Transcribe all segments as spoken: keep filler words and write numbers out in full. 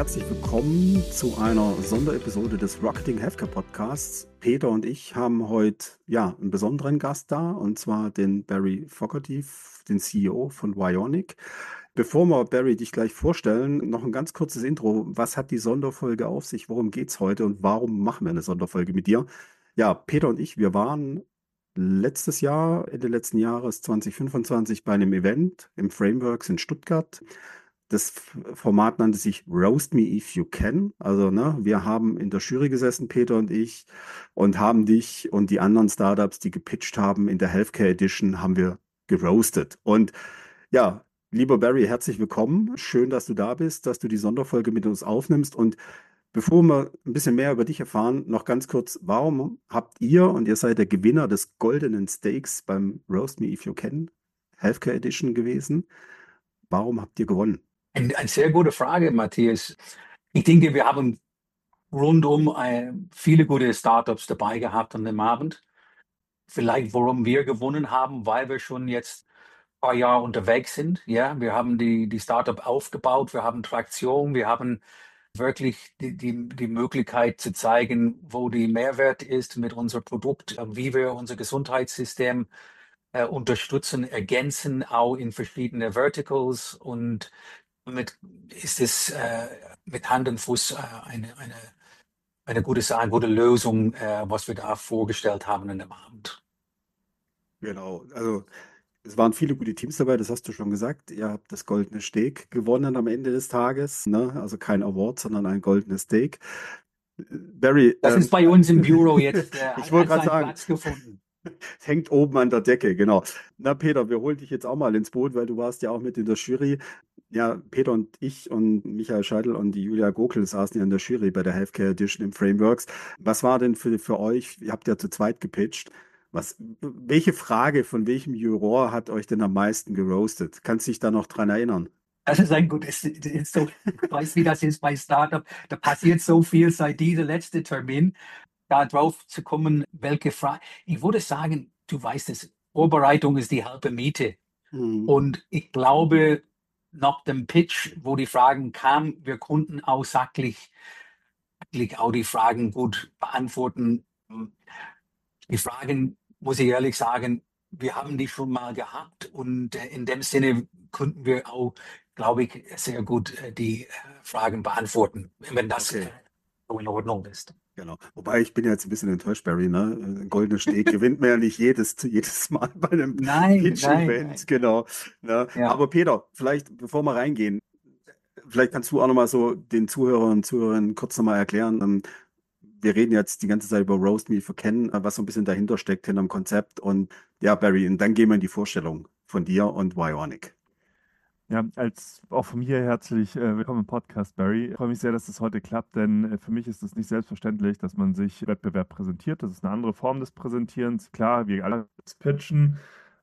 herzlich willkommen zu einer Sonderepisode des Rocketing Healthcare Podcasts. Peter und ich haben heute ja einen besonderen Gast da, und zwar den Barry Fogarty, den C E O von Vionic. Bevor wir Barry dich gleich vorstellen, noch ein ganz kurzes Intro. Was hat die Sonderfolge auf sich? Worum geht's heute und warum machen wir eine Sonderfolge mit dir? Ja, Peter und ich, wir waren letztes Jahr, Ende letzten Jahres zwanzig fünfundzwanzig, bei einem Event im Frameworks in Stuttgart. Das F- Format nannte sich Roast Me If You Can. Also, ne, wir haben in der Jury gesessen, Peter und ich, und haben dich und die anderen Startups, die gepitcht haben, in der Healthcare Edition, haben wir geroastet. Und ja, lieber Barry, herzlich willkommen. Schön, dass du da bist, dass du die Sonderfolge mit uns aufnimmst. Und bevor wir ein bisschen mehr über dich erfahren, noch ganz kurz, warum habt ihr, und ihr seid der Gewinner des goldenen Steaks beim Roast Me If You Can Healthcare Edition gewesen, warum habt ihr gewonnen? Ein- Eine sehr gute Frage, Matthias. Ich denke, wir haben rundum äh, viele gute Startups dabei gehabt an dem Abend. Vielleicht, warum wir gewonnen haben, weil wir schon jetzt ein paar Jahre unterwegs sind. Ja, wir haben die, die Startup aufgebaut, wir haben Traktion, wir haben wirklich die, die, die Möglichkeit zu zeigen, wo die Mehrwert ist mit unserem Produkt, äh, wie wir unser Gesundheitssystem äh, unterstützen, ergänzen, auch in verschiedene Verticals. Und damit ist es äh, mit Hand und Fuß äh, eine, eine, eine gute Sache, eine gute Lösung, äh, was wir da vorgestellt haben an dem Abend. Genau, also es waren viele gute Teams dabei, das hast du schon gesagt. Ihr habt das Goldene Steak gewonnen am Ende des Tages, ne? Also kein Award, sondern ein goldenes Steak. Barry, Das ist ähm, bei uns im Büro jetzt, äh, ich hat, wollte hat gerade seinen sagen, Platz gefunden. es hängt oben an der Decke, genau. Na, Peter, wir holen dich jetzt auch mal ins Boot, weil du warst ja auch mit in der Jury. Ja, Peter und ich und Michael Scheidel und die Julia Gokel saßen ja in der Jury bei der Healthcare Edition im Frameworks. Was war denn für, für euch, ihr habt ja zu zweit gepitcht, was, welche Frage von welchem Juror hat euch denn am meisten geroastet? Kannst du dich da noch dran erinnern? Das ist ein gutes, ist so, ich weiß, wie das ist bei Startup. Da passiert so viel seit dieser letzte Termin, da drauf zu kommen, welche Frage. Ich würde sagen, du weißt es, Vorbereitung ist die halbe Miete. Mhm. Und ich glaube, nach dem Pitch, wo die Fragen kamen, wir konnten auch sachlich, sachlich auch die Fragen gut beantworten. Die Fragen, muss ich ehrlich sagen, wir haben die schon mal gehabt und äh, in dem Sinne konnten wir auch, glaube ich, sehr gut äh, die äh, Fragen beantworten, wenn das äh, Okay. so in Ordnung ist. Genau. Wobei ich bin ja jetzt ein bisschen enttäuscht, Barry, ne? Ein goldener Steg gewinnt man ja nicht jedes, jedes Mal bei einem Nein, nein, Pitch-Event, nein. genau. Ne? Ja. Aber Peter, vielleicht, bevor wir reingehen, vielleicht kannst du auch nochmal so den Zuhörern und Zuhörern kurz nochmal erklären. Ähm, wir reden jetzt die ganze Zeit über Roast Me for Ken, äh, was so ein bisschen dahinter steckt, hinterm Konzept. Und ja, Barry, und dann gehen wir in die Vorstellung von dir und Vionic. Ja, als auch von mir herzlich äh, willkommen im Podcast, Barry. Ich freue mich sehr, dass es heute klappt, denn äh, für mich ist es nicht selbstverständlich, dass man sich im Wettbewerb präsentiert. Das ist eine andere Form des Präsentierens. Klar, wir alle pitchen,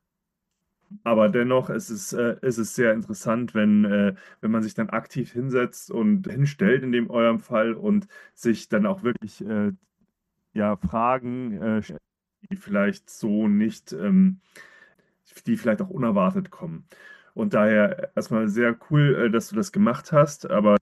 aber dennoch ist es, äh, ist es sehr interessant, wenn, äh, wenn man sich dann aktiv hinsetzt und hinstellt, in dem eurem Fall, und sich dann auch wirklich äh, ja, Fragen äh, stellt, die vielleicht so nicht, ähm, die vielleicht auch unerwartet kommen. Und daher erstmal sehr cool, äh, dass du das gemacht hast, aber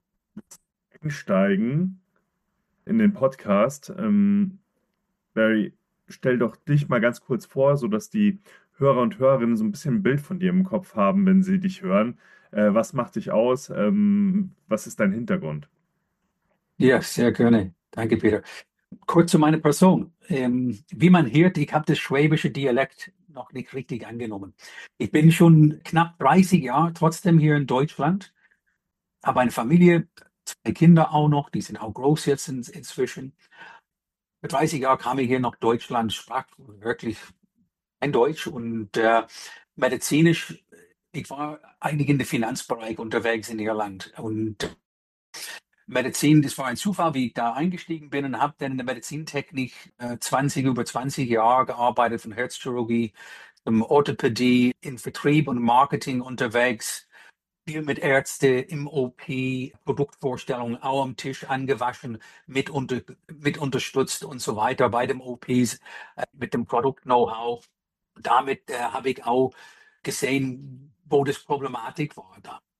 einsteigen in den Podcast. Ähm, Barry, stell doch dich mal ganz kurz vor, sodass die Hörer und Hörerinnen so ein bisschen ein Bild von dir im Kopf haben, wenn sie dich hören. Äh, was macht dich aus? Ähm, was ist dein Hintergrund? Ja, sehr gerne. Danke, Peter. Kurz zu meiner Person. Ähm, wie man hört, ich habe das schwäbische Dialekt noch nicht richtig angenommen. Ich bin schon knapp dreißig Jahre trotzdem hier in Deutschland, habe eine Familie, zwei Kinder auch noch, die sind auch groß jetzt in, inzwischen. Mit dreißig Jahren kam ich hier nach Deutschland, sprach wirklich kein Deutsch und äh, medizinisch, ich war eigentlich in der Finanzbereich unterwegs in Irland und Medizin, das war ein Zufall, wie ich da eingestiegen bin und habe dann in der Medizintechnik äh, zwanzig, über zwanzig Jahre gearbeitet, von Herzchirurgie, zum Orthopädie, in Vertrieb und Marketing unterwegs, viel mit Ärzte im O P, Produktvorstellungen auch am Tisch angewaschen, mit, unter, mit unterstützt und so weiter bei den O Ps, äh, mit dem Produkt-Know-how. Damit äh, habe ich auch gesehen, wo das Problematik war da.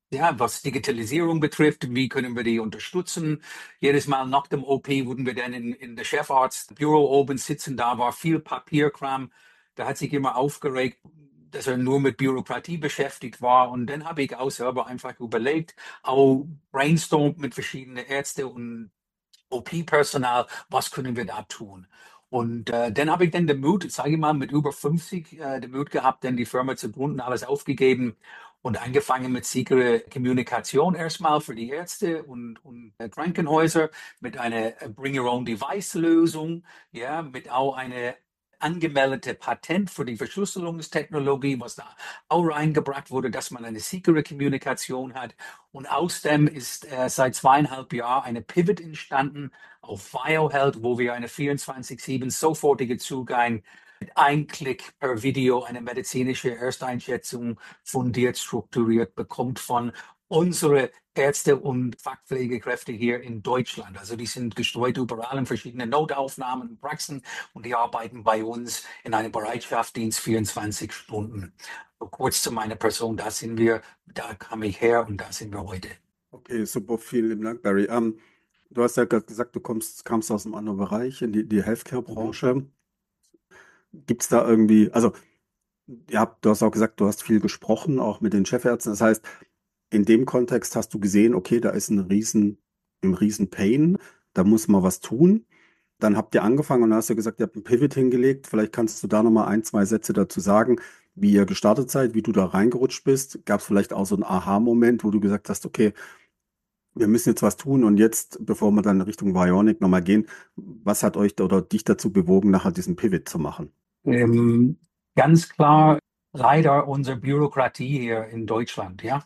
Ja, was Digitalisierung betrifft, wie können wir die unterstützen? Jedes Mal nach dem O P wurden wir dann in, in der Chefarztbüro oben sitzen, da war viel Papierkram. Da hat sich immer aufgeregt, dass er nur mit Bürokratie beschäftigt war. Und dann habe ich auch selber einfach überlegt, auch brainstormt mit verschiedenen Ärzten und O P-Personal, was können wir da tun? Und äh, dann habe ich dann den Mut, sage ich mal, mit über fünfzig äh, den Mut gehabt, dann die Firma zu gründen, alles aufgegeben und angefangen mit sichere Kommunikation erstmal für die Ärzte und, und äh, Krankenhäuser mit einer äh, Bring-Your-Own-Device-Lösung, ja, mit auch einer angemeldete Patent für die Verschlüsselungstechnologie, was da auch reingebracht wurde, dass man eine sichere Kommunikation hat. Und aus dem ist äh, seit zweieinhalb Jahren eine Pivot entstanden auf VioHealth, wo wir eine vierundzwanzig sieben sofortige Zugang mit einem Klick per Video eine medizinische Ersteinschätzung fundiert, strukturiert bekommt von unseren Ärzte und Fachpflegekräfte hier in Deutschland. Also die sind gestreut überall in verschiedenen Notaufnahmen und Praxen und die arbeiten bei uns in einem Bereitschaftsdienst vierundzwanzig Stunden. So kurz zu meiner Person, da sind wir, da kam ich her und da sind wir heute. Okay, super, vielen lieben Dank, Barry. Ähm, du hast ja gerade gesagt, du kommst, kamst aus einem anderen Bereich in die, die Healthcare-Branche. Gibt es da irgendwie, also ja, du hast auch gesagt, du hast viel gesprochen, auch mit den Chefärzten. Das heißt, in dem Kontext hast du gesehen, okay, da ist ein riesen, ein riesen Pain, da muss man was tun. Dann habt ihr angefangen und dann hast du gesagt, ihr habt einen Pivot hingelegt. Vielleicht kannst du da nochmal ein, zwei Sätze dazu sagen, wie ihr gestartet seid, wie du da reingerutscht bist. Gab es vielleicht auch so einen Aha-Moment, wo du gesagt hast, okay, wir müssen jetzt was tun und jetzt, bevor wir dann Richtung Vionic nochmal gehen, was hat euch da oder dich dazu bewogen, nachher diesen Pivot zu machen? Ähm, ganz klar, leider unsere Bürokratie hier in Deutschland, ja.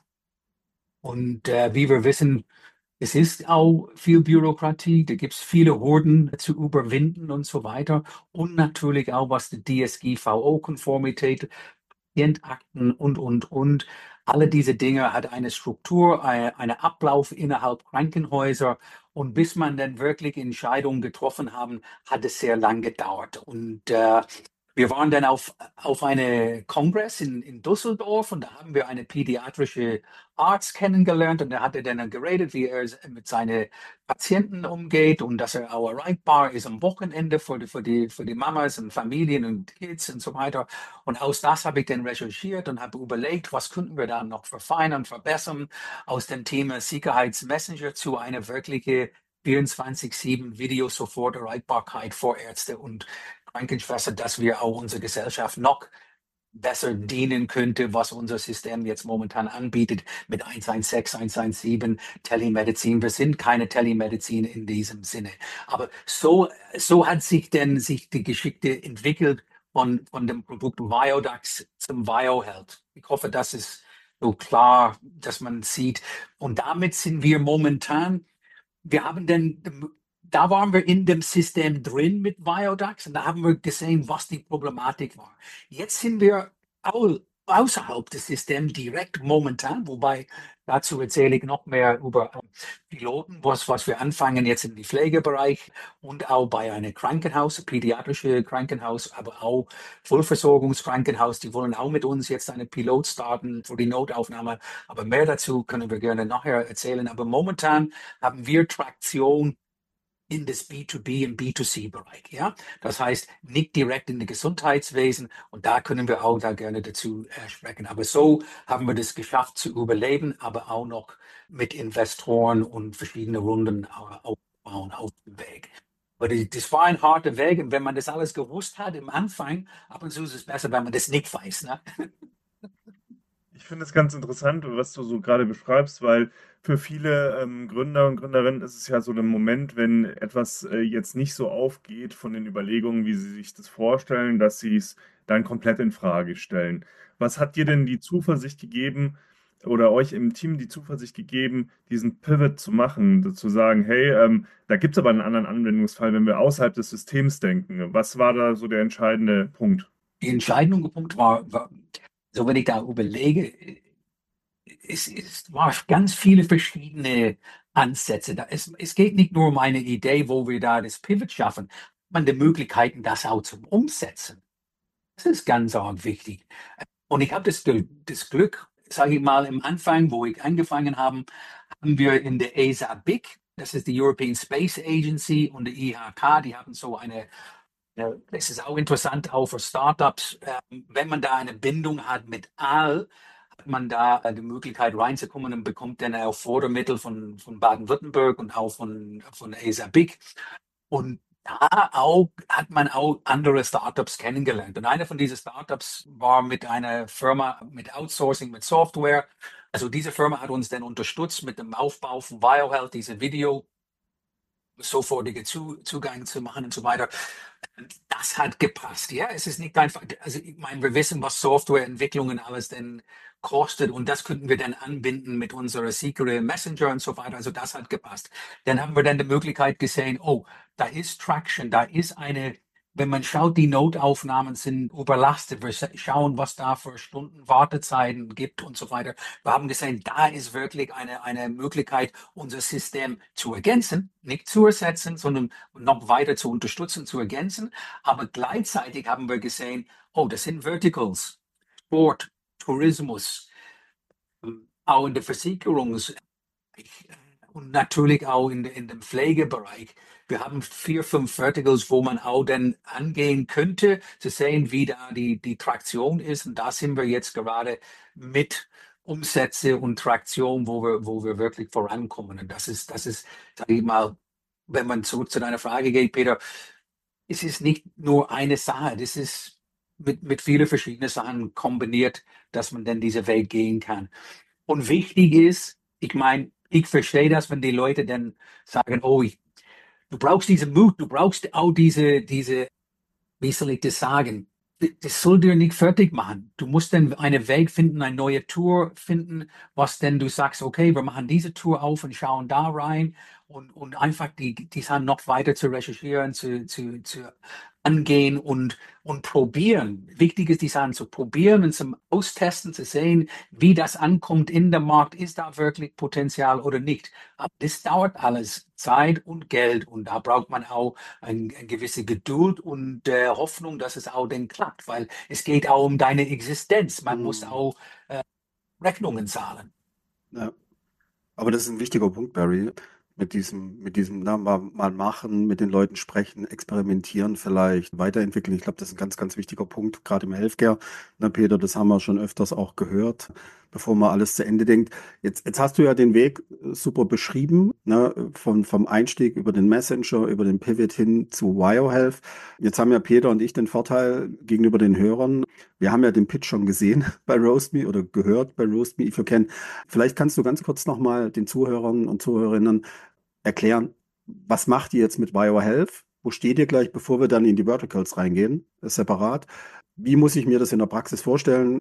Und äh, wie wir wissen, es ist auch viel Bürokratie, da gibt es viele Hürden zu überwinden und so weiter. Und natürlich auch, was die D S G V O-Konformität, Patientakten und, und, und. Alle diese Dinge hat eine Struktur, eine, eine Ablauf innerhalb Krankenhäuser. Und bis man dann wirklich Entscheidungen getroffen haben, hat es sehr lang gedauert. Und äh, wir waren dann auf, auf einem Kongress in, in Düsseldorf und da haben wir eine pädiatrische Arzt kennengelernt und der hatte dann geredet, wie er mit seinen Patienten umgeht und dass er auch erreichbar ist am Wochenende für die, für die, für die Mamas und Familien und Kids und so weiter. Und aus das habe ich dann recherchiert und habe überlegt, was könnten wir da noch verfeinern, verbessern, aus dem Thema Sicherheitsmessenger zu einer wirkliche vierundzwanzig sieben Video-Sofort-Erreichbarkeit für Ärzte und Krankenschwester, dass wir auch unsere Gesellschaft noch besser dienen könnte, was unser System jetzt momentan anbietet mit eins eins sechs, eins eins sieben, Telemedizin. Wir sind keine Telemedizin in diesem Sinne. Aber so, so hat sich denn sich die Geschichte entwickelt von, von dem Produkt VioDAX zum VioHealth. Ich hoffe, das ist so klar, dass man sieht. Und damit sind wir momentan, wir haben dann, da waren wir in dem System drin mit VioDAX und da haben wir gesehen, was die Problematik war. Jetzt sind wir au außerhalb des Systems direkt momentan, wobei dazu erzähle ich noch mehr über ähm, Piloten, was, was wir anfangen jetzt im Pflegebereich und auch bei einem Krankenhaus, pädiatrische Krankenhaus, aber auch Vollversorgungskrankenhaus, die wollen auch mit uns jetzt einen Pilot starten für die Notaufnahme. Aber mehr dazu können wir gerne nachher erzählen. Aber momentan haben wir Traktion in das B zwei B und B zwei C-Bereich. Ja? Das heißt, nicht direkt in das Gesundheitswesen und da können wir auch da gerne dazu äh, sprechen. Aber so haben wir das geschafft zu überleben, aber auch noch mit Investoren und verschiedene Runden äh, aufbauen auf dem Weg. Aber die, das war ein harter Weg und wenn man das alles gewusst hat im Anfang, ab und zu ist es besser, wenn man das nicht weiß. Ne? Ich finde es ganz interessant, was du so gerade beschreibst, weil für viele ähm, Gründer und Gründerinnen ist es ja so ein Moment, wenn etwas äh, jetzt nicht so aufgeht von den Überlegungen, wie sie sich das vorstellen, dass sie es dann komplett in Frage stellen. Was hat dir denn die Zuversicht gegeben oder euch im Team die Zuversicht gegeben, diesen Pivot zu machen, zu sagen, hey, ähm, da gibt es aber einen anderen Anwendungsfall, wenn wir außerhalb des Systems denken. Was war da so der entscheidende Punkt? Die entscheidende Punkt war, war, so wenn ich da überlege, es, es war ganz viele verschiedene Ansätze. Da, es, es geht nicht nur um eine Idee, wo wir da das Pivot schaffen, man die Möglichkeiten, das auch zum Umsetzen. Das ist ganz arg wichtig. Und ich habe das, Gl- das Glück, sage ich mal, im Anfang, wo ich angefangen habe, haben wir in der E S A B I C, das ist die European Space Agency, und der I H K, die haben so eine, äh, das ist auch interessant, auch für Startups, äh, wenn man da eine Bindung hat mit All, hat man da äh, die Möglichkeit reinzukommen und bekommt dann auch Fördermittel von, von Baden-Württemberg und auch von, von der E S A B I C. Und da auch hat man auch andere Startups kennengelernt. Und eine von diesen Startups war mit einer Firma mit Outsourcing, mit Software. Also diese Firma hat uns dann unterstützt mit dem Aufbau von BioHealth, diese Video, sofortige Zu Zugang zu machen und so weiter. Das hat gepasst, ja. Es ist nicht einfach, also ich meine, wir wissen, was Softwareentwicklungen alles denn kostet, und das könnten wir dann anbinden mit unserer Secret Messenger und so weiter. Also das hat gepasst. Dann haben wir dann die Möglichkeit gesehen, oh, da ist Traction, da ist eine, wenn man schaut, die Notaufnahmen sind überlastet. Wir schauen, was da für Stunden Wartezeiten gibt und so weiter. Wir haben gesehen, da ist wirklich eine, eine Möglichkeit, unser System zu ergänzen, nicht zu ersetzen, sondern noch weiter zu unterstützen, zu ergänzen. Aber gleichzeitig haben wir gesehen, oh, das sind Verticals, Sport, Tourismus, auch in der Versicherungs- und natürlich auch in, in dem Pflegebereich. Wir haben vier, fünf Verticals, wo man auch dann angehen könnte, zu sehen, wie da die, die Traktion ist. Und da sind wir jetzt gerade mit Umsätze und Traktion, wo wir, wo wir wirklich vorankommen. Und das ist, das ist, sage ich mal, wenn man zurück zu deiner Frage geht, Peter, es ist nicht nur eine Sache, das ist mit, mit vielen verschiedenen Sachen kombiniert, dass man dann diese Weg gehen kann. Und wichtig ist, ich meine, ich verstehe das, wenn die Leute dann sagen, oh, ich, du brauchst diesen Mut, du brauchst auch diese, diese, wie soll ich das sagen? Das soll dir nicht fertig machen. Du musst dann einen Weg finden, eine neue Tour finden, was denn du sagst, okay, wir machen diese Tour auf und schauen da rein, und, und einfach die, die Sachen noch weiter zu recherchieren, zu, zu, zu angehen und, und probieren. Wichtig ist, die Sachen zu probieren und zum Austesten, zu sehen, wie das ankommt in der Markt. Ist da wirklich Potenzial oder nicht? Aber das dauert alles Zeit und Geld, und da braucht man auch ein, eine gewisse Geduld und äh, Hoffnung, dass es auch dann klappt, weil es geht auch um deine Existenz. Man muss Mhm. auch äh, Rechnungen zahlen. Ja. Aber das ist ein wichtiger Punkt, Barry. Mit diesem, mit diesem, na, mal, mal machen, mit den Leuten sprechen, experimentieren, vielleicht weiterentwickeln. Ich glaube, das ist ein ganz, ganz wichtiger Punkt, gerade im Healthcare. Na, Peter, das haben wir schon öfters auch gehört, bevor man alles zu Ende denkt. Jetzt, jetzt hast du ja den Weg äh, super beschrieben, ne, von, vom Einstieg über den Messenger, über den Pivot hin zu BioHealth. Jetzt haben ja Peter und ich den Vorteil gegenüber den Hörern. Wir haben ja den Pitch schon gesehen bei RoastMe oder gehört bei RoastMe, if you can. Vielleicht kannst du ganz kurz nochmal den Zuhörern und Zuhörerinnen erklären, was macht ihr jetzt mit BioHealth? Wo steht ihr gleich, bevor wir dann in die Verticals reingehen, separat? Wie muss ich mir das in der Praxis vorstellen?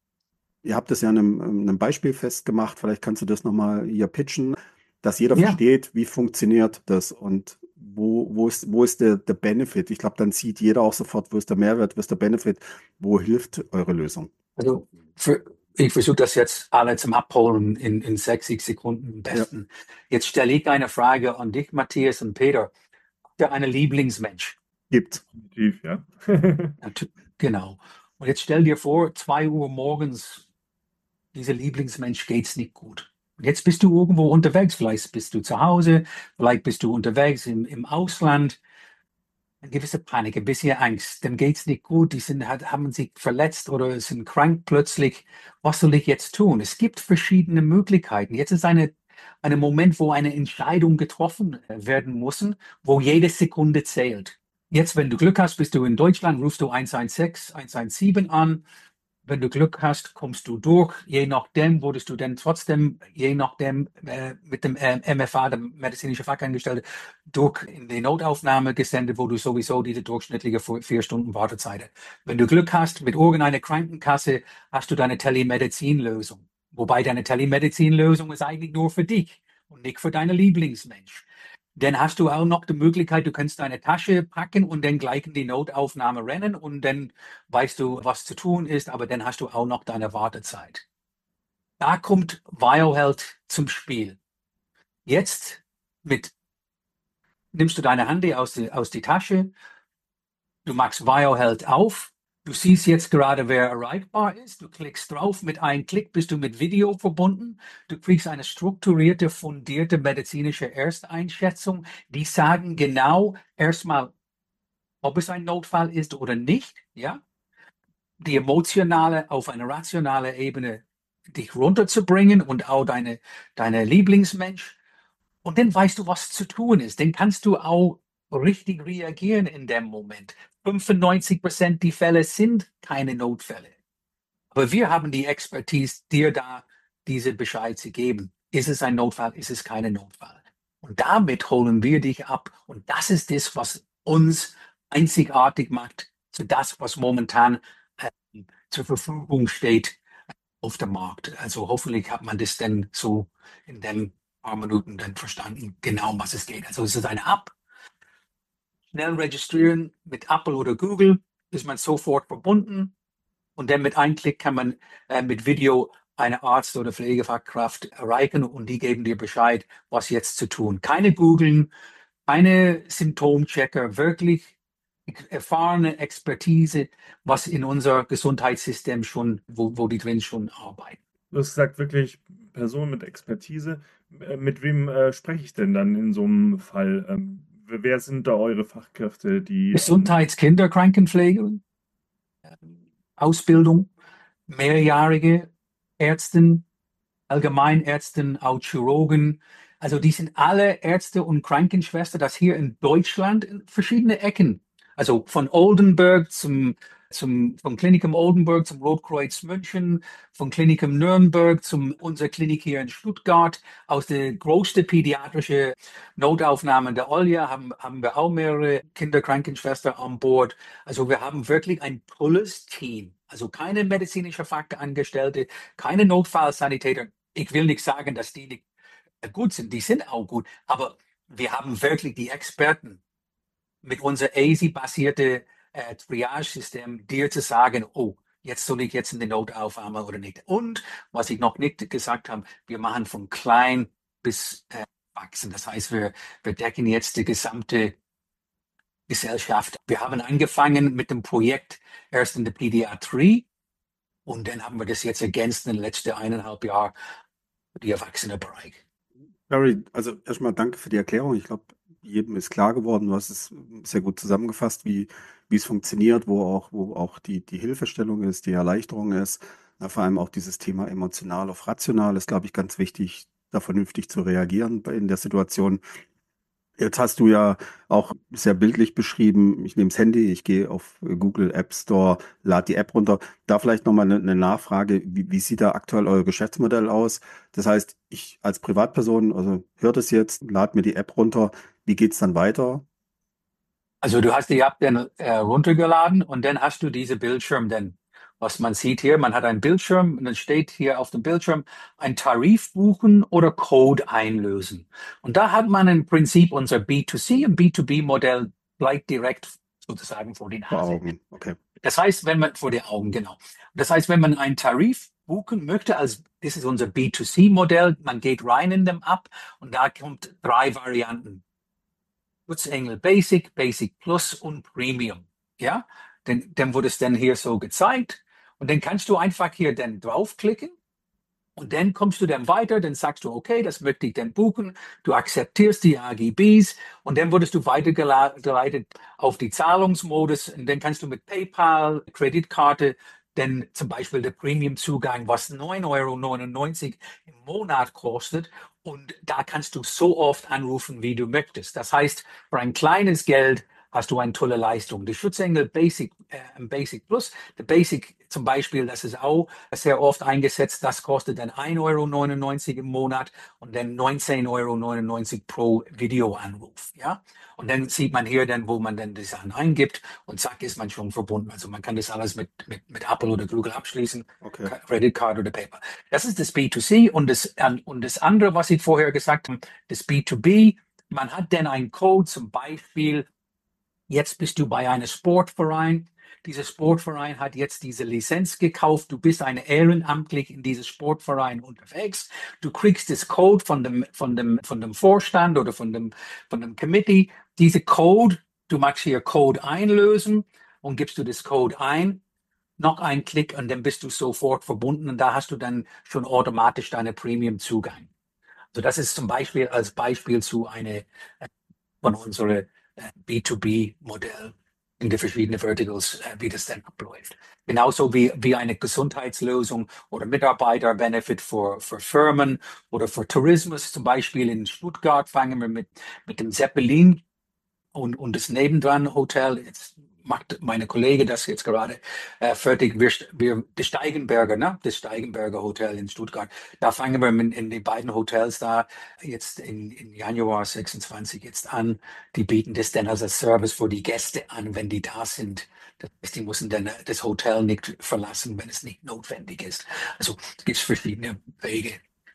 Ihr habt das ja in einem, in einem Beispiel festgemacht. Vielleicht kannst du das nochmal hier pitchen, dass jeder Ja, versteht, wie funktioniert das und wo, wo ist, wo ist der, der Benefit? Ich glaube, dann sieht jeder auch sofort, wo ist der Mehrwert, wo ist der Benefit, wo hilft eure Lösung? also für, ich versuche das jetzt alle zum Abholen in, in sechzig Sekunden am Ja, besten. Jetzt stelle ich eine Frage an dich, Matthias und Peter. Habt ihr einen Lieblingsmensch? gibt. Definitiv, ja. Natu- Genau. Und jetzt stell dir vor, zwei Uhr morgens, dieser Lieblingsmensch geht's nicht gut. Und jetzt bist du irgendwo unterwegs, vielleicht bist du zu Hause, vielleicht bist du unterwegs im, im Ausland. Eine gewisse Panik, ein bisschen Angst. Dem geht's nicht gut, die sind, hat, haben sich verletzt oder sind krank plötzlich. Was soll ich jetzt tun? Es gibt verschiedene Möglichkeiten. Jetzt ist eine, ein Moment, wo eine Entscheidung getroffen werden muss, wo jede Sekunde zählt. Jetzt, wenn du Glück hast, bist du in Deutschland, rufst du eins eins sechs, eins eins sieben an. Wenn du Glück hast, kommst du durch. Je nachdem wurdest du dann trotzdem, je nachdem äh, mit dem äh, M F A, dem medizinischen Fachangestellten, durch in die Notaufnahme gesendet, wo du sowieso diese durchschnittliche vier vier Stunden Wartezeit hast. Wenn du Glück hast, mit irgendeiner Krankenkasse hast du deine Telemedizin-Lösung. Wobei deine Telemedizin-Lösung ist eigentlich nur für dich und nicht für deinen Lieblingsmensch. Dann hast du auch noch die Möglichkeit, du kannst deine Tasche packen und dann gleich in die Notaufnahme rennen, und dann weißt du, was zu tun ist, aber dann hast du auch noch deine Wartezeit. Da kommt BioHealth zum Spiel. Jetzt mit, nimmst du deine Handy aus die, aus die Tasche, du machst BioHealth auf, Du siehst jetzt gerade, wer erreichbar ist. Du klickst drauf. Mit einem Klick bist du mit Video verbunden. Du kriegst eine strukturierte, fundierte medizinische Ersteinschätzung. Die sagen genau erstmal, ob es ein Notfall ist oder nicht. Ja, die emotionale auf eine rationale Ebene dich runterzubringen und auch deine, deine Lieblingsmensch. Und dann weißt du, was zu tun ist. Dann kannst du auch richtig reagieren in dem Moment. fünfundneunzig Prozent die Fälle sind keine Notfälle. Aber wir haben die Expertise, dir da diese Bescheid zu geben. Ist es ein Notfall? Ist es kein Notfall? Und damit holen wir dich ab. Und das ist das, was uns einzigartig macht zu das, was momentan äh, zur Verfügung steht auf dem Markt. Also hoffentlich hat man das dann so in den paar Minuten dann verstanden, genau um was es geht. Also es ist eine App, schnell registrieren mit Apple oder Google, ist man sofort verbunden und dann mit einem Klick kann man äh, mit Video eine Arzt oder Pflegefachkraft erreichen und die geben dir Bescheid, was jetzt zu tun. Keine googeln, keine Symptomchecker, wirklich erfahrene Expertise, was in unser Gesundheitssystem schon, wo, wo die drin schon arbeiten. Du hast gesagt, wirklich Personen mit Expertise. Äh, Mit wem äh, spreche ich denn dann in so einem Fall? Ähm, wer wer sind da eure Fachkräfte, die ähm, Gesundheitskinderkrankenpflege, Ausbildung, mehrjährige Ärzte, Allgemeinärzten, auch Chirurgen. Also die sind alle Ärzte und Krankenschwestern, das hier in Deutschland in verschiedene Ecken. Also von Oldenburg zum, zum vom Klinikum Oldenburg zum Rotkreuz München, vom Klinikum Nürnberg zum unserer Klinik hier in Stuttgart. Aus der größten pädiatrischen Notaufnahme der Olja haben, haben wir auch mehrere Kinderkrankenschwestern an Bord. Also wir haben wirklich ein tolles Team. Also keine medizinische Fachangestellte, keine Notfallsanitäter. Ich will nicht sagen, dass die nicht gut sind, die sind auch gut, aber wir haben wirklich die Experten mit unserem A S I-basierten äh, Triage-System, dir zu sagen, oh, jetzt soll ich jetzt in die Notaufnahme oder nicht. Und was ich noch nicht gesagt habe, wir machen von klein bis äh, wachsen. Das heißt, wir, wir decken jetzt die gesamte Gesellschaft. Wir haben angefangen mit dem Projekt erst in der Pädiatrie und dann haben wir das jetzt ergänzt in den letzten eineinhalb Jahren die Erwachsenenbereich. Barry, also erstmal danke für die Erklärung. Ich glaube, jedem ist klar geworden, du hast es sehr gut zusammengefasst, wie, wie es funktioniert, wo auch, wo auch die, die Hilfestellung ist, die Erleichterung ist. Na, vor allem auch dieses Thema emotional auf rational ist, glaube ich, ganz wichtig, da vernünftig zu reagieren bei- in der Situation. Jetzt hast du ja auch sehr bildlich beschrieben, ich nehme das Handy, ich gehe auf Google App Store, lade die App runter. Da vielleicht nochmal eine, eine Nachfrage, wie, wie sieht da aktuell euer Geschäftsmodell aus? Das heißt, ich als Privatperson, also hört es jetzt, lade mir die App runter, wie geht's dann weiter? Also du hast die App dann äh, runtergeladen und dann hast du diese Bildschirm dann, was man sieht hier, man hat einen Bildschirm und dann steht hier auf dem Bildschirm ein Tarif buchen oder Code einlösen. Und da hat man im Prinzip unser B zwei C und B zwei B Modell gleich direkt sozusagen vor die Vor Nase. Augen, okay. Das heißt, wenn man vor den Augen, genau. Das heißt, wenn man einen Tarif buchen möchte, als das ist unser B zwei C Modell, man geht rein in dem App und da kommt drei Varianten. Schutzengel Basic, Basic Plus und Premium. Ja, dann, dann wird es dann hier so gezeigt und dann kannst du einfach hier dann draufklicken und dann kommst du dann weiter, dann sagst du, okay, das möchte ich dann buchen, du akzeptierst die A G Bs und dann wurdest du weitergeleitet auf die Zahlungsmodus und dann kannst du mit PayPal, Kreditkarte, dann zum Beispiel der Premium-Zugang, was neun Euro neunundneunzig im Monat kostet. Und da kannst du so oft anrufen, wie du möchtest. Das heißt, für ein kleines Geld hast du eine tolle Leistung. Die Schutzengel Basic, äh, Basic Plus, der Basic zum Beispiel, das ist auch sehr oft eingesetzt. Das kostet dann ein Euro neunundneunzig im Monat und dann neunzehn Euro neunundneunzig pro Videoanruf. Ja? Und dann sieht man hier dann, wo man dann die Sachen eingibt und zack, ist man schon verbunden. Also man kann das alles mit, mit, mit Apple oder Google abschließen, Okay. Credit Card oder PayPal. Das ist das B zwei C und das, und das andere, was ich vorher gesagt habe, das B zwei B. Man hat dann einen Code, zum Beispiel, jetzt bist du bei einem Sportverein. Dieser Sportverein hat jetzt diese Lizenz gekauft. Du bist eine ehrenamtlich in diesem Sportverein unterwegs. Du kriegst das Code von dem, von dem, von dem Vorstand oder von dem, von dem Committee. Diese Code, du machst hier Code einlösen und gibst du das Code ein. noch ein Klick und dann bist du sofort verbunden und da hast du dann schon automatisch deine Premium-Zugang. Also das ist zum Beispiel als Beispiel zu eine äh, von unseren äh, B zwei B-Modell in die verschiedenen Verticals, äh, wie das dann abläuft. Genauso wie, wie eine Gesundheitslösung oder Mitarbeiter-Benefit für, für Firmen oder für Tourismus. Zum Beispiel in Stuttgart fangen wir mit, mit dem Zeppelin und, und das nebendran Hotel. Jetzt macht meine Kollege das jetzt gerade äh, fertig. Wir, wir, das Steigenberger, ne? Das Steigenberger Hotel in Stuttgart. Da fangen wir in, in die beiden Hotels da jetzt in, in Januar sechsundzwanzig jetzt an. Die bieten das dann als Service für die Gäste an, wenn die da sind. Das heißt, die müssen dann das Hotel nicht verlassen, wenn es nicht notwendig ist. Also es gibt verschiedene Wege.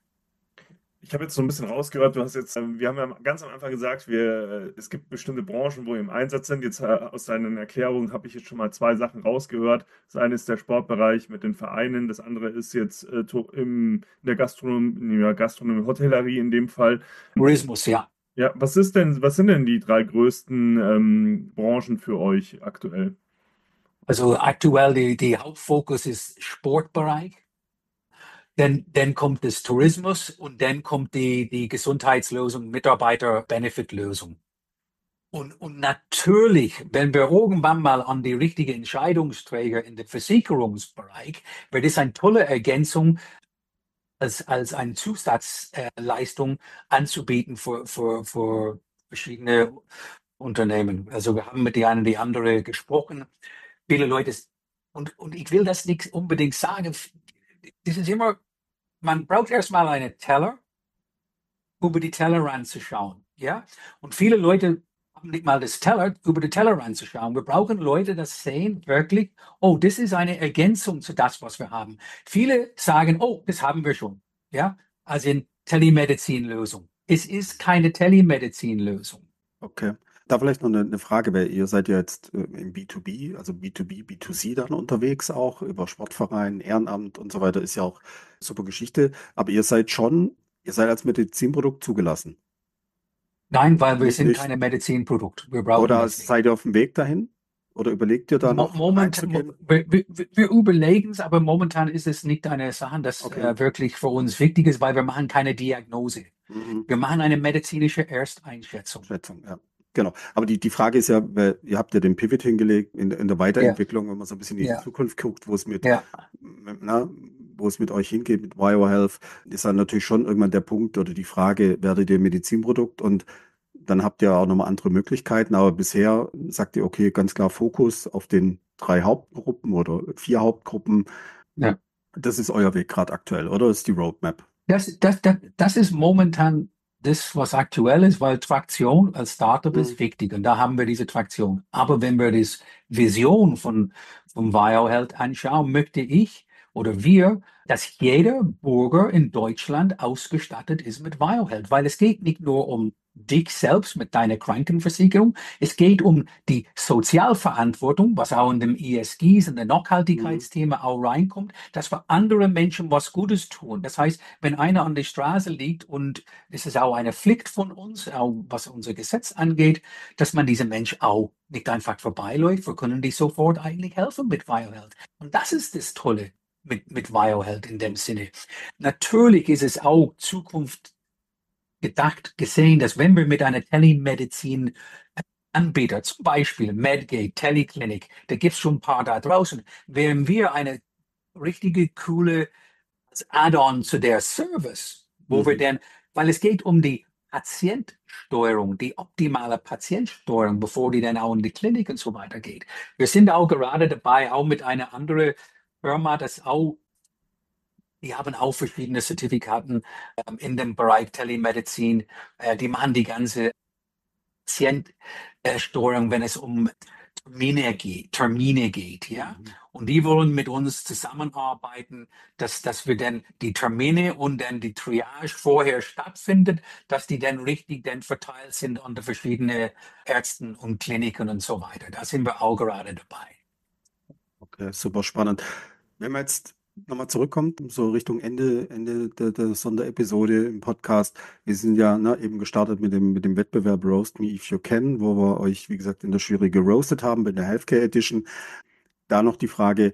Ich habe jetzt so ein bisschen rausgehört, du hast jetzt, ähm, wir haben ja ganz am Anfang gesagt, wir, äh, es gibt bestimmte Branchen, wo wir im Einsatz sind. Jetzt äh, aus deinen Erklärungen habe ich jetzt schon mal zwei Sachen rausgehört. Das eine ist der Sportbereich mit den Vereinen, das andere ist jetzt äh, to- im, in der Gastronomie, ja, Gastronomie, Hotellerie in dem Fall. Tourismus, ja. Ja, was ist denn, was sind denn die drei größten ähm, Branchen für euch aktuell? Also aktuell die, die Hauptfokus ist Sportbereich. Dann, dann kommt das Tourismus und dann kommt die, die Gesundheitslösung, Mitarbeiter-Benefit-Lösung. Und, und natürlich, wenn wir irgendwann mal an die richtigen Entscheidungsträger in der Versicherungsbereich, wird es eine tolle Ergänzung als, als eine Zusatzleistung anzubieten für, für, für verschiedene Unternehmen. Also wir haben mit der einen die andere gesprochen. Viele Leute, und, und ich will das nicht unbedingt sagen, das ist immer, man braucht erstmal einen Teller, über die Tellerrand zu schauen. Ja? Und viele Leute haben nicht mal das Teller, über die Tellerrand zu schauen. Wir brauchen Leute, das sehen wirklich, oh, das ist eine Ergänzung zu das, was wir haben. Viele sagen, oh, das haben wir schon. Ja? Also in Telemedizin-Lösung. Es ist keine Telemedizin-Lösung. Okay. Da vielleicht noch eine, eine Frage, weil ihr seid ja jetzt äh, im B zwei B, also B zwei B, B zwei C dann unterwegs auch, über Sportverein, Ehrenamt und so weiter, ist ja auch super Geschichte. Aber ihr seid schon, ihr seid als Medizinprodukt zugelassen. Nein, weil wir Nicht, sind nicht. keine Medizinprodukt. Wir brauchen Oder das nicht. seid ihr auf dem Weg dahin? Oder überlegt ihr da Mo noch Moment, reinzugehen? wir, wir, wir überlegen es, aber momentan ist es nicht eine Sache, das Okay. äh, wirklich für uns wichtig ist, weil wir machen keine Diagnose. Mhm. Wir machen eine medizinische Ersteinschätzung. Schätzung, ja. Genau. Aber die, die Frage ist ja, weil ihr habt ja den Pivot hingelegt in, in der Weiterentwicklung, wenn man so ein bisschen in die Ja, Zukunft guckt, wo es mit, ja. na, wo es mit euch hingeht, mit BioHealth, ist dann natürlich schon irgendwann der Punkt oder die Frage, werdet ihr Medizinprodukt? Und dann habt ihr auch nochmal andere Möglichkeiten. Aber bisher sagt ihr, okay, ganz klar Fokus auf den drei Hauptgruppen oder vier Hauptgruppen. Ja. Das ist euer Weg gerade aktuell, oder? Das ist die Roadmap. Das, das, das, das ist momentan das, was aktuell ist, weil Traktion als Startup Mhm. ist wichtig und da haben wir diese Traktion. Aber wenn wir das Vision von, von BioHealth anschauen, möchte ich oder wir, dass jeder Bürger in Deutschland ausgestattet ist mit BioHealth, weil es geht nicht nur um dich selbst mit deiner Krankenversicherung, es geht um die Sozialverantwortung, was auch in dem E S Gs und der Nachhaltigkeitsthema auch reinkommt, dass wir anderen Menschen was Gutes tun. Das heißt, wenn einer an der Straße liegt und es ist auch eine Pflicht von uns, auch was unser Gesetz angeht, dass man diesem Mensch auch nicht einfach vorbeiläuft. Wir können die sofort eigentlich helfen mit BioHealth. Und das ist das Tolle mit, mit BioHealth in dem Sinne. Natürlich ist es auch Zukunft gedacht, gesehen, dass wenn wir mit einer Telemedizin Anbieter, zum Beispiel Medgate, Teleclinic, da gibt es schon ein paar da draußen, wären wir eine richtige coole Add-on zu der Service, wo Mhm. wir dann, weil es geht um die Patientsteuerung, die optimale Patientsteuerung, bevor die dann auch in die Klinik und so weiter geht. Wir sind auch gerade dabei, auch mit einer anderen Firma, das auch, die haben auch verschiedene Zertifikaten ähm, in dem Bereich Telemedizin. Äh, die machen die ganze Patientsteuerung, wenn es um Termine geht, Termine geht, ja. Mhm. Und die wollen mit uns zusammenarbeiten, dass, dass wir dann die Termine und dann die Triage vorher stattfindet, dass die dann richtig dann verteilt sind unter verschiedene Ärzten und Kliniken und so weiter. Da sind wir auch gerade dabei. Okay, super spannend. Wenn man jetzt nochmal zurückkommt, so Richtung Ende, Ende der, der Sonderepisode im Podcast, wir sind ja ne, eben gestartet mit dem, mit dem Wettbewerb Roast Me If You Can, wo wir euch, wie gesagt, in der Jury geroastet haben, bei der Healthcare Edition. Da noch die Frage,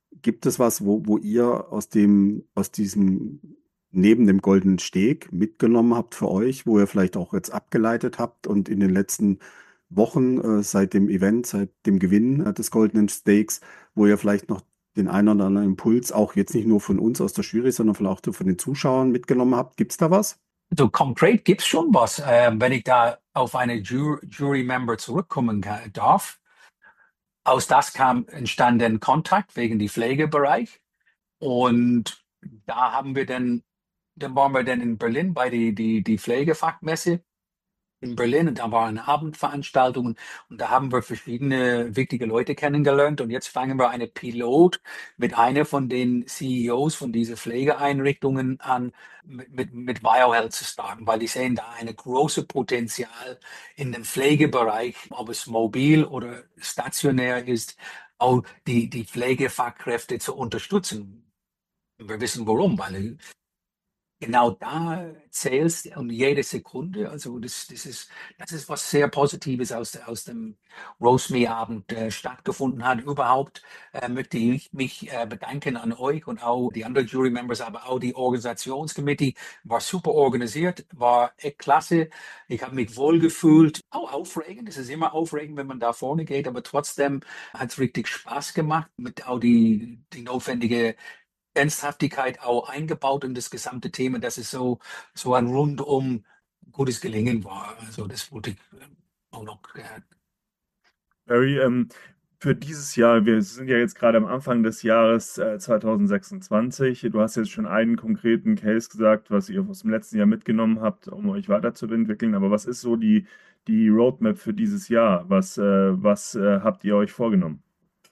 gibt es was, wo, wo ihr aus dem, aus diesem, neben dem Goldenen Steg mitgenommen habt für euch, wo ihr vielleicht auch jetzt abgeleitet habt und in den letzten Wochen, äh, seit dem Event, seit dem Gewinn, äh, des Goldenen Steaks, wo ihr vielleicht noch den einen oder anderen Impuls auch jetzt nicht nur von uns aus der Jury, sondern vielleicht auch von den Zuschauern mitgenommen habt? Gibt's da was? So konkret gibt es schon was, äh, wenn ich da auf eine Ju Jury-Member zurückkommen kann, darf. Aus das kam entstanden Kontakt wegen die Pflegebereich. Und da haben wir dann, dann waren wir dann in Berlin bei die, die, die Pflegefachmesse in Berlin und da waren Abendveranstaltungen und da haben wir verschiedene wichtige Leute kennengelernt und jetzt fangen wir eine Pilot mit einer von den C E Os von diesen Pflegeeinrichtungen an, mit, mit, mit BioHealth zu starten, weil die sehen da eine große Potenzial in dem Pflegebereich, ob es mobil oder stationär ist, auch die, die Pflegefachkräfte zu unterstützen. Wir wissen warum, weil genau da zählst und jede Sekunde. Also das, das ist, das ist was sehr Positives aus, der- aus dem Roast-Me-Abend äh, stattgefunden hat. Überhaupt äh, möchte ich mich äh, bedanken an euch und auch die anderen Jury-Members, aber auch die Organisationskomitee war super organisiert, war echt klasse. Ich habe mich wohlgefühlt. Auch aufregend, es ist immer aufregend, wenn man da vorne geht, aber trotzdem hat es richtig Spaß gemacht, mit auch die, die notwendige Ernsthaftigkeit auch eingebaut in das gesamte Thema, dass es so, so ein rundum gutes Gelingen war. Also das wollte ich äh, auch noch. Äh, Barry, ähm, für dieses Jahr, wir sind ja jetzt gerade am Anfang des Jahres äh, zwanzig sechsundzwanzig. Du hast jetzt schon einen konkreten Case gesagt, was ihr aus dem letzten Jahr mitgenommen habt, um euch weiterzuentwickeln. Aber was ist so die, die Roadmap für dieses Jahr? Was, äh, was äh, habt ihr euch vorgenommen?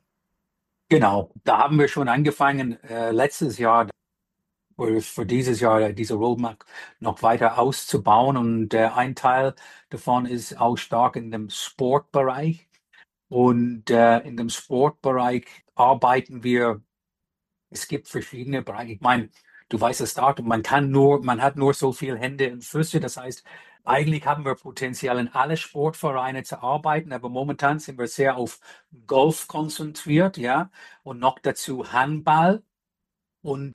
genau, da haben wir schon angefangen, äh, letztes Jahr für, für dieses Jahr diese Roadmap noch weiter auszubauen. Und äh, ein Teil davon ist auch stark in dem Sportbereich. Und äh, in dem Sportbereich arbeiten wir. Es gibt verschiedene Bereiche. Ich meine, du weißt das Datum, man kann nur, man hat nur so viele Hände und Füße. Das heißt, eigentlich haben wir Potenzial in alle Sportvereine zu arbeiten, aber momentan sind wir sehr auf Golf konzentriert, ja, und noch dazu Handball. Und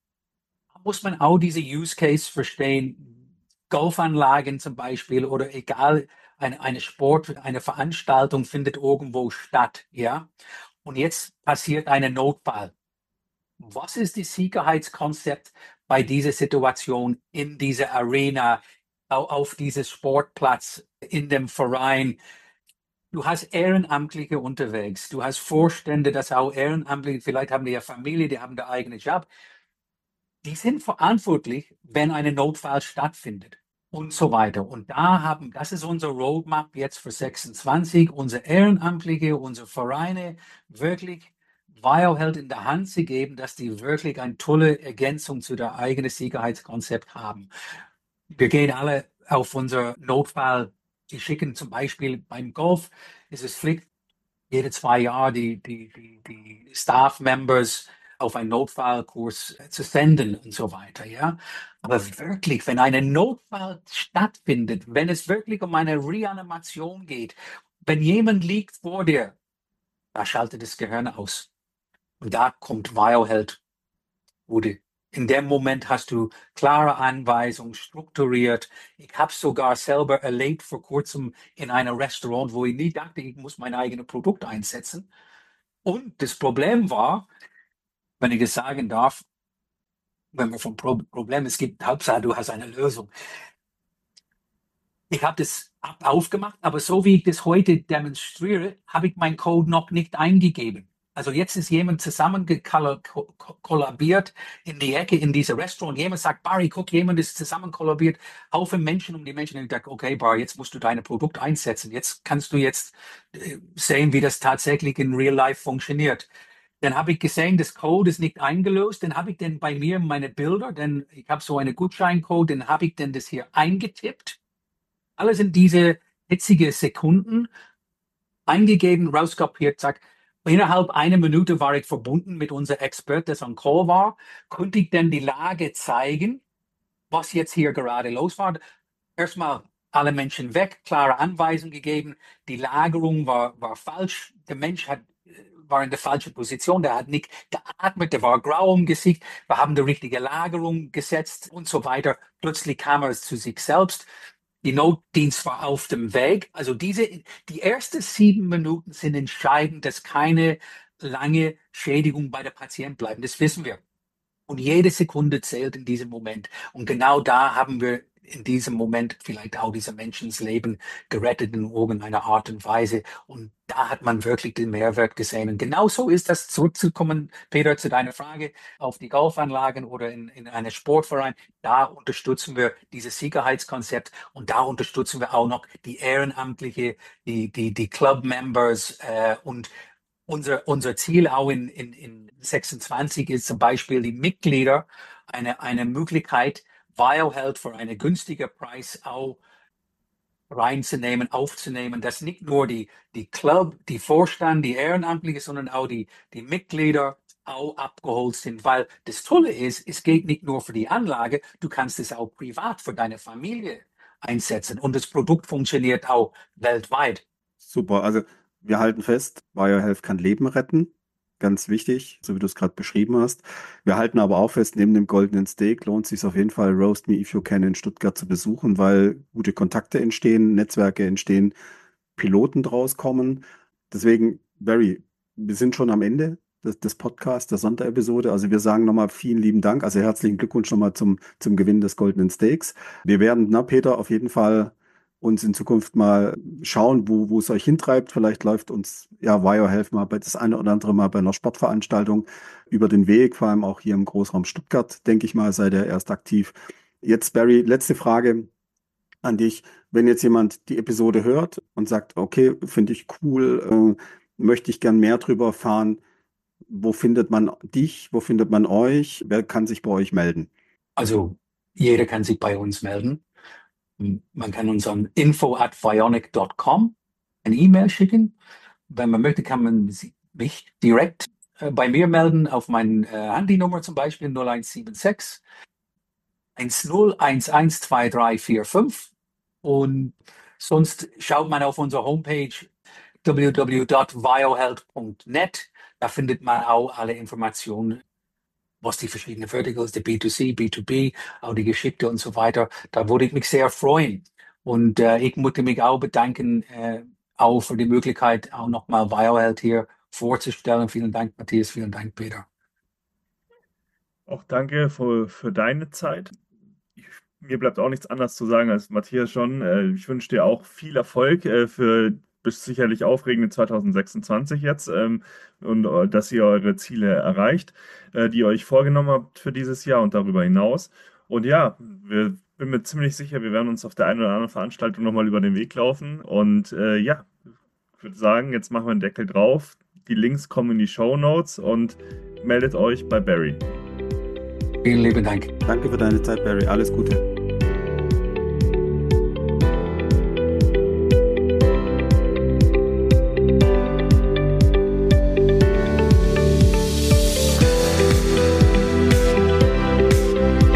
da muss man auch diese Use Case verstehen. Golfanlagen zum Beispiel oder egal, eine, eine Sport, eine Veranstaltung findet irgendwo statt, ja. Und jetzt passiert eine Notfall. Was ist das Sicherheitskonzept bei dieser Situation in dieser Arena, au- auf diesem Sportplatz, in dem Verein? Du hast Ehrenamtliche unterwegs, du hast Vorstände, das auch Ehrenamtliche, vielleicht haben die ja Familie, die haben den eigenen Job. Die sind verantwortlich, wenn ein Notfall stattfindet und so weiter. Und da haben, das ist unser Roadmap jetzt für sechsundzwanzig, unsere Ehrenamtliche, unsere Vereine wirklich BioHealth in der Hand zu geben, dass die wirklich eine tolle Ergänzung zu der eigenen Sicherheitskonzept haben. Wir gehen alle auf unser Notfall. Die schicken zum Beispiel beim Golf, ist es Pflicht, jede zwei Jahre die, die, die, die Staff-Members auf einen Notfallkurs zu senden und so weiter, ja. Aber wirklich, wenn ein Notfall stattfindet, wenn es wirklich um eine Reanimation geht, wenn jemand liegt vor dir, da schaltet das Gehirn aus. Und da kommt BioHealth, wo du in dem Moment hast du klare Anweisungen, strukturiert. Ich habe es sogar selber erlebt vor kurzem in einem Restaurant, wo ich nie dachte, ich muss mein eigenes Produkt einsetzen. Und das Problem war, wenn ich es sagen darf, wenn wir vom Pro Problem, es gibt, Hauptsache du hast eine Lösung. Ich habe das ab- aufgemacht, aber so wie ich das heute demonstriere, habe ich meinen Code noch nicht eingegeben. Also jetzt ist jemand zusammenkollabiert in die Ecke in diesem Restaurant. Jemand sagt, Barry, guck, jemand ist zusammenkollabiert. Haufen Menschen um die Menschen. Und ich dachte, okay, Barry, jetzt musst du dein Produkt einsetzen. Jetzt kannst du jetzt äh, sehen, wie das tatsächlich in Real Life funktioniert. Dann habe ich gesehen, das Code ist nicht eingelöst. Dann habe ich dann bei mir meine Bilder, denn ich habe so einen Gutscheincode, dann habe ich dann das hier eingetippt. Alles in diese hitzige Sekunden eingegeben, rauskopiert, zack. Innerhalb einer Minute war ich verbunden mit unserem Expert, der on Call war, konnte ich dann die Lage zeigen, was jetzt hier gerade los war. Erstmal alle Menschen weg, klare Anweisungen gegeben, die Lagerung war, war falsch, der Mensch hat war in der falschen Position, der hat nicht geatmet, der war grau im Gesicht, wir haben die richtige Lagerung gesetzt und so weiter. Plötzlich kam er zu sich selbst. Die Notdienst war auf dem Weg. Also diese, die ersten sieben Minuten sind entscheidend, dass keine lange Schädigung bei der Patient bleiben. Das wissen wir. Und jede Sekunde zählt in diesem Moment. Und genau da haben wir in diesem Moment vielleicht auch diese Menschens Leben gerettet in irgendeiner Art und Weise. Und da hat man wirklich den Mehrwert gesehen. Und genauso ist das, zurückzukommen, Peter, zu deiner Frage, auf die Golfanlagen oder in, in einen Sportverein. Da unterstützen wir dieses Sicherheitskonzept und da unterstützen wir auch noch die Ehrenamtliche, die, die, die Club-Members äh, und unser, unser Ziel auch in, in, in sechsundzwanzig ist zum Beispiel die Mitglieder eine, eine Möglichkeit, Biohealth für einen günstigen Preis auch reinzunehmen, aufzunehmen, dass nicht nur die, die Club, die Vorstand, die Ehrenamtliche, sondern auch die, die Mitglieder auch abgeholt sind, weil das Tolle ist, es geht nicht nur für die Anlage, du kannst es auch privat für deine Familie einsetzen und das Produkt funktioniert auch weltweit. Super, also wir halten fest, Biohealth kann Leben retten. Ganz wichtig, so wie du es gerade beschrieben hast. Wir halten aber auch fest, neben dem goldenen Steak lohnt es sich auf jeden Fall, Roast Me If You Can in Stuttgart zu besuchen, weil gute Kontakte entstehen, Netzwerke entstehen, Piloten draus kommen. Deswegen, Barry, wir sind schon am Ende des, des Podcasts, der Sonderepisode. Also wir sagen nochmal vielen lieben Dank. Also herzlichen Glückwunsch nochmal zum, zum Gewinn des goldenen Steaks. Wir werden, na Peter, auf jeden Fall uns in Zukunft mal schauen, wo, wo es euch hintreibt. Vielleicht läuft uns ja Biohealth mal bei das eine oder andere Mal bei einer Sportveranstaltung über den Weg, vor allem auch hier im Großraum Stuttgart, denke ich mal, seid ihr erst aktiv. Jetzt, Barry, letzte Frage an dich. Wenn jetzt jemand die Episode hört und sagt, okay, finde ich cool, äh, möchte ich gern mehr drüber erfahren, wo findet man dich, wo findet man euch, wer kann sich bei euch melden? Also jeder kann sich bei uns melden. Man kann uns an info at vionic dot com eine E-Mail schicken. Wenn man möchte, kann man mich direkt äh, bei mir melden auf meine äh, Handynummer zum Beispiel null eins sieben sechs eins null eins eins zwei drei vier fünf und sonst schaut man auf unserer Homepage w w w dot biohealth dot net. Da findet man auch alle Informationen, was die verschiedenen Verticals, die B zwei C, B zwei B, auch die Geschichte und so weiter. Da würde ich mich sehr freuen. Und äh, ich möchte mich auch bedanken, äh, auch für die Möglichkeit, auch nochmal Biohealth hier vorzustellen. Vielen Dank, Matthias. Vielen Dank, Peter. Auch danke für, für deine Zeit. Ich, mir bleibt auch nichts anderes zu sagen als Matthias schon. Äh, ich wünsche dir auch viel Erfolg äh, für bis sicherlich aufregende zwanzig sechsundzwanzig jetzt ähm, und äh, dass ihr eure Ziele erreicht, äh, die ihr euch vorgenommen habt für dieses Jahr und darüber hinaus. Und ja, wir bin mir ziemlich sicher, wir werden uns auf der einen oder anderen Veranstaltung nochmal über den Weg laufen. Und äh, ja, ich würde sagen, jetzt machen wir den Deckel drauf. Die Links kommen in die Shownotes und meldet euch bei Barry. Vielen lieben Dank. Danke für deine Zeit, Barry. Alles Gute.